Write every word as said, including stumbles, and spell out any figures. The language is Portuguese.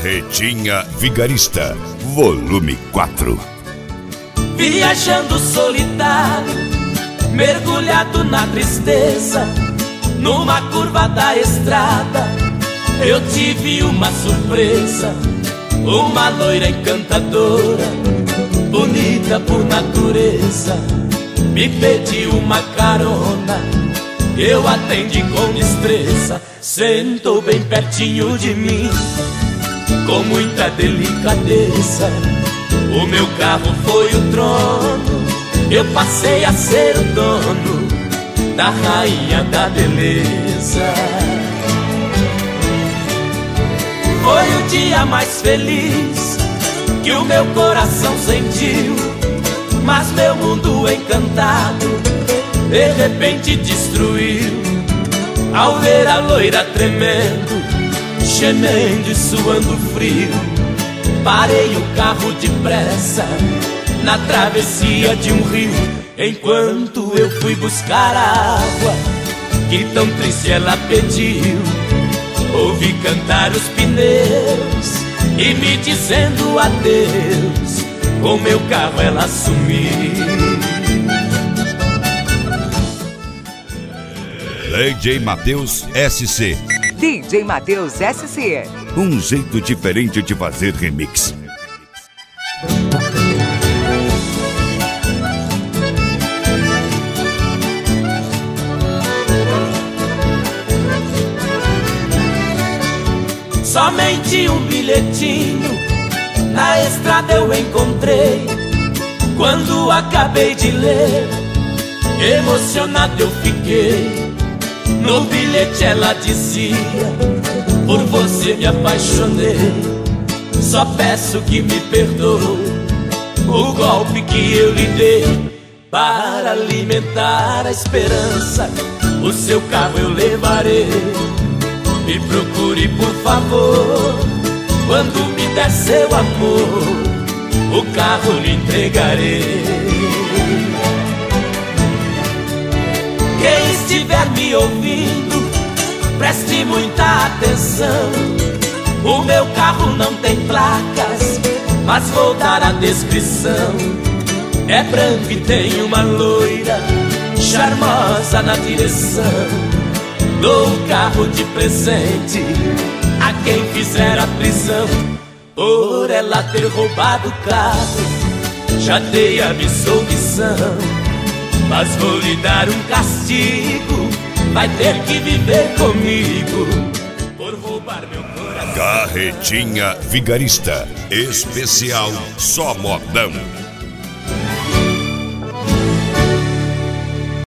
Carretinha Vigarista, volume quatro. Viajando solitário, mergulhado na tristeza, numa curva da estrada, eu tive uma surpresa. Uma loira encantadora, bonita por natureza, me pediu uma carona, eu atendi com destreza. Sentou bem pertinho de mim, com muita delicadeza. O meu carro foi o trono, eu passei a ser o dono da rainha da beleza. Foi o dia mais feliz que o meu coração sentiu, mas meu mundo encantado de repente destruiu. Ao ver a loira tremendo, gemendo e suando frio, parei o carro depressa na travessia de um rio. Enquanto eu fui buscar a água que tão triste ela pediu, ouvi cantar os pneus e me dizendo adeus. Com meu carro ela sumiu. D J Matheus S C. D J Matheus S C. Um jeito diferente de fazer remix. Somente um bilhetinho na estrada eu encontrei. Quando acabei de ler, emocionado eu fiquei. No bilhete ela dizia: por você me apaixonei, só peço que me perdoe o golpe que eu lhe dei. Para alimentar a esperança, o seu carro eu levarei. Me procure por favor, quando me der seu amor, o carro lhe entregarei. Quem estiver me ouvindo, preste muita atenção. O meu carro não tem placas, mas vou dar a descrição. É branco e tem uma loira charmosa na direção. Dou o carro de presente a quem fizer a prisão por ela ter roubado o carro. Já dei a absolvição, mas vou lhe dar um castigo. Vai ter que viver comigo por roubar meu coração. Carretinha Vigarista, especial só modão.